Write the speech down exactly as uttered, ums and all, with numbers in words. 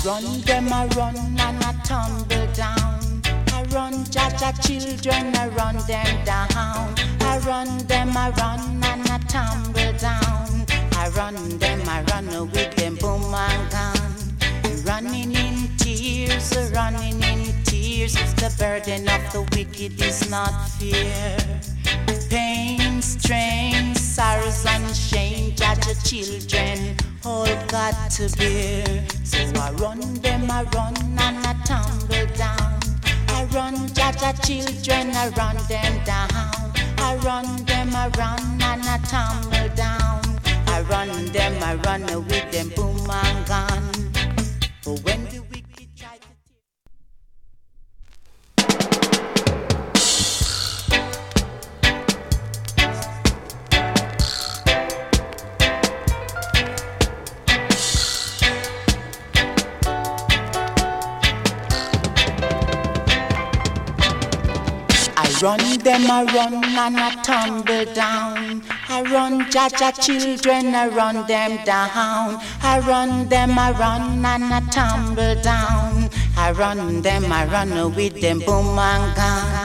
run them, I run and I tumble down. I run Jaja children, I run them down. I run them, I run and I tumble down. I run them, I run with them boom and gun. Running in tears, running in tears. The burden of the wicked is not fear. Pain, strain, sorrows and shame, Jaja children all got to bear. So I run them, I run and I tumble down. I run Jaja children, I run them down. I run them, I run and I tumble down. I run them, I run with them boom and gun. But when the wicked try to I run them, I run and I tumble down. I run Jaja children, I run them down. I run them, I run and I tumble down. I run them, I run with them boom and gun.